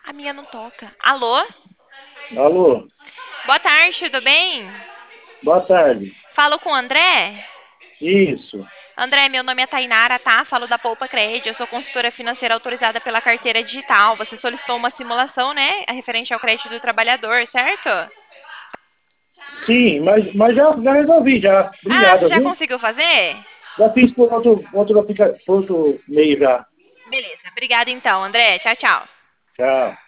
A minha não toca. Alô? Alô, Boa tarde, tudo bem? boa tarde. Falo com o André? Isso. André, meu nome é Tainara, tá? Falo da Poupa Cred. Eu sou consultora financeira autorizada pela carteira digital. Você solicitou uma simulação, né? Referente ao crédito do trabalhador, certo? Sim, mas já resolvi, já. Ah, você Obrigado, já viu? conseguiu fazer? Já fiz por outro meio já. Beleza. Obrigada então, André. Tchau, tchau. Tchau.